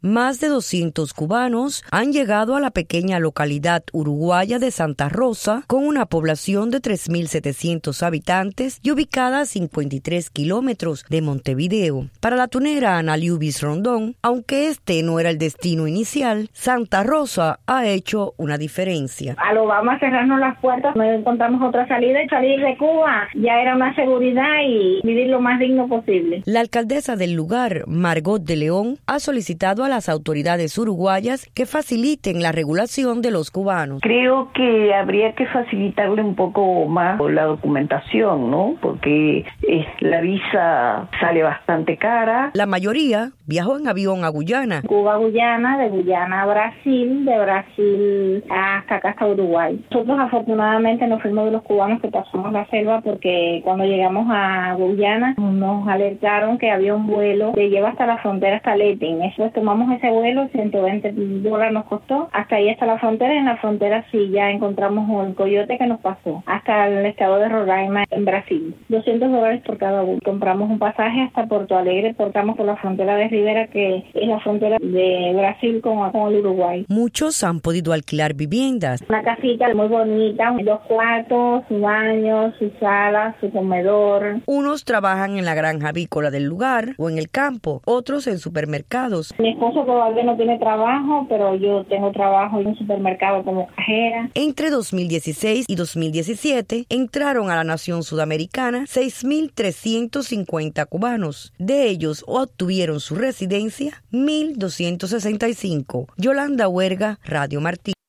Más de 200 cubanos han llegado a la pequeña localidad uruguaya de Santa Rosa, con una población de 3.700 habitantes y ubicada a 53 kilómetros de Montevideo. Para la tunera Ana Liubis Rondón, aunque este no era el destino inicial, Santa Rosa ha hecho una diferencia. Al Obama cerrarnos las puertas, no encontramos otra salida y salir de Cuba ya era una seguridad y vivir lo más digno posible. La alcaldesa del lugar, Margot de León, ha solicitado a las autoridades uruguayas que faciliten la regulación de los cubanos. Creo que habría que facilitarle un poco más la documentación, ¿no? Porque la visa sale bastante cara. La mayoría viajó en avión a Guyana. Cuba a Guyana, de Guyana a Brasil, de Brasil hasta acá, hasta Uruguay. Nosotros afortunadamente nos fuimos de los cubanos que pasamos la selva, porque cuando llegamos a Guyana nos alertaron que había un vuelo que lleva hasta la frontera, hasta Letin. Eso tomamos ese vuelo, $120 nos costó, hasta ahí hasta la frontera. En la frontera sí ya encontramos un coyote que nos pasó hasta el estado de Roraima en Brasil. $200 por cada vuelo. Compramos un pasaje hasta Porto Alegre, portamos por la frontera de Rivera, que es la frontera de Brasil con el Uruguay. Muchos han podido alquilar viviendas. Una casita muy bonita, 2 cuartos, su baño, su sala, su comedor. Unos trabajan en la granja avícola del lugar o en el campo, otros en supermercados. Mi esposo todavía no tiene trabajo, pero yo tengo trabajo en un supermercado como cajera. Entre 2016 y 2017 entraron a la nación sudamericana 6.350 cubanos. De ellos obtuvieron su residencia 1.265. Yolanda Huerga, Radio Martí.